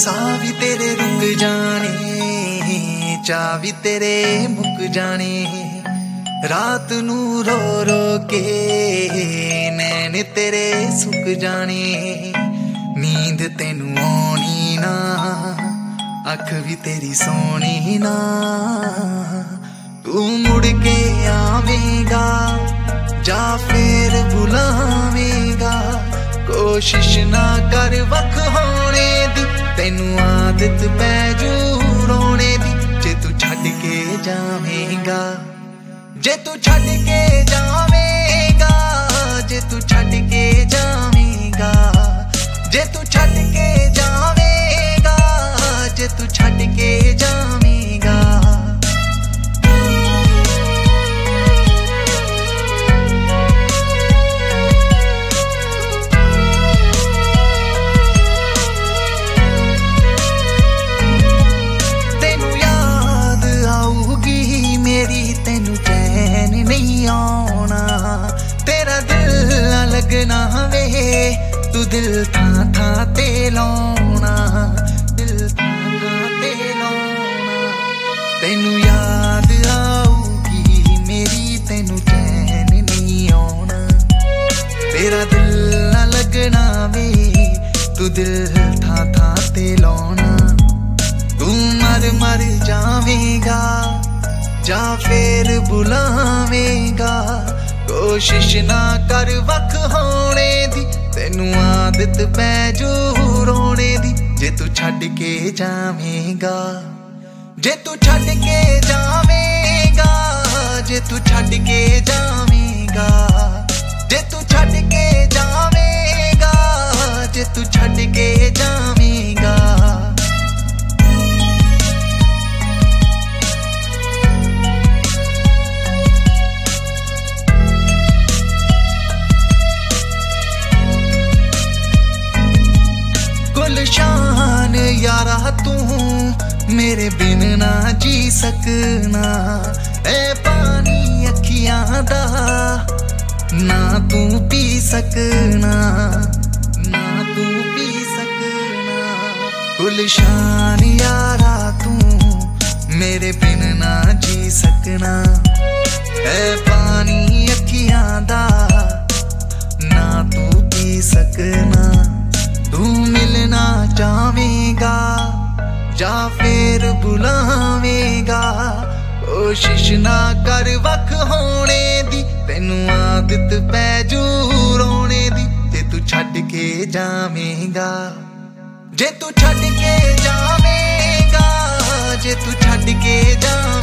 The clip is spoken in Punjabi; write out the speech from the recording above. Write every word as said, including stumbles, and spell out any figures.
ਸਾਹ ਵੀ ਤੇਰੇ ਰੁਕ ਜਾਣੇ, ਚਾਹ ਵੀ ਤੇਰੇ ਮੁੱਕ ਜਾਣੇ। ਰਾਤ ਨੂੰ ਰੋ ਰੋ ਕੇ ਨੈਣ ਤੇਰੇ ਸੁੱਕ ਜਾਣੇ। ਨੀਂਦ ਤੈਨੂੰ ਆਉਣੀ ਨਾ, ਅੱਖ ਵੀ ਤੇਰੀ ਸੋਹਣੀ ਨਾ। ਤੂੰ ਮੁੜ ਕੇ ਆਵੇਂਗਾ ਜਾਂ ਫੇਰ ਬੁਲਾਵੇਂਗਾ। ਕੋਸ਼ਿਸ਼ ਨਾ ਕਰ ਵੱਖ ਹੋਣੇ ਦੀ, ਤੈਨੂੰ ਆਦਤ ਪੈ ਜੂ ਰੋਣੇ ਦੀ। ਜੇ ਤੂੰ ਛੱਡ ਕੇ ਜਾਵੇਂਗਾ, ਜੇ ਤੂੰ ਛੱਡ ਕੇ ਜਾਵੇਂਗਾ, ਜੇ ਤੂੰ ਛੱਡ ਕੇ ਜਾਵੇਂਗਾ, ਜੇ ਤੂੰ ਛੱਡ ਕੇ ਜਾਵੇਂਗਾ, ਜੇ ਤੂੰ ਛੱਡ ਕੇ ਜਾਵੇਂਗਾ। ਤੈਨੂੰ ਯਾਦ ਆਊਗੀ ਮੇਰੀ, ਤੈਨੂੰ ਚੈਨ ਨਹੀਂ ਆਉਣਾ। ਤੇਰਾ ਦਿਲ ਨਾ ਲੱਗਣਾ ਵੇ, ਤੂੰ ਦਿਲ ਥਾਂ ਥਾਂ ਤੇ ਲਾਉਣਾ, ਦਿਲ ਥਾਂ ਥਾਂ ਤੇ ਲਾਉਣਾ। ਤੈਨੂੰ ਯਾਦ ਆਊਗੀ ਮੇਰੀ, ਤੈਨੂੰ ਚੈਨ ਨਹੀਂ ਆਉਣਾ। ਤੇਰਾ ਦਿਲ ਨਾ ਲੱਗਣਾ ਵੇ, ਤੂੰ ਦਿਲ ਥਾਂ ਥਾਂ ਤੇ ਲਾਉਣਾ। ਤੂੰ ਮਰ ਮਰ ਜਾਵੇਂਗਾ ਜਾਂ ਫੇਰ ਬੁਲਾਵੇਂਗਾ। ਕੋਸ਼ਿਸ਼ ਨਾ ਕਰ ਵੱਖ ਹੋਣੇ ਦੀ, ਤੈਨੂੰ ਆਦਤ ਪੈ ਜੂ ਰੋਣੇ ਦੀ। ਜੇ ਤੂੰ ਛੱਡ ਕੇ ਜਾਵੇਂਗਾ, ਜੇ ਤੂੰ ਛੱਡ ਕੇ ਜਾਵੇਂਗਾ, ਜੇ ਤੂੰ ਛੱਡ ਕੇ ਜਾਵੇਂਗਾ, ਜੇ ਤੂੰ ਛੱਡ ਕੇ ਜਾਵੇਂਗਾ, ਜੇ ਤੂੰ ਛੱਡ ਕੇ ਜਾਵੇਂਗਾ। गुलशान यारा तू मेरे बिन ना जी सकना। ए पानी अखियां दा ना तू पी सकना, ना तू पी सकना। गुलशान यारा तू मेरे बिन ना जी सकना। ए पानी अखियां दा ना तू पी सकना। तू मिलना चाहेगा ਜਾਂ ਫੇਰ ਬੁਲਾਵੇਂਗਾ। ਕੋਸ਼ਿਸ਼ ਨਾ ਕਰ ਵੱਖ ਹੋਣੇ ਦੀ, ਤੈਨੂੰ ਆਦਤ ਪੈ ਜੂ ਰੋਣੇ ਦੀ। ਜੇ ਤੂੰ ਛੱਡ ਕੇ ਜਾਵੇਂਗਾ, ਜੇ ਤੂੰ ਛੱਡ ਕੇ ਜਾਵੇਂਗਾ, ਜੇ ਤੂੰ ਛੱਡ ਕੇ ਜਾਵੇਂਗਾ।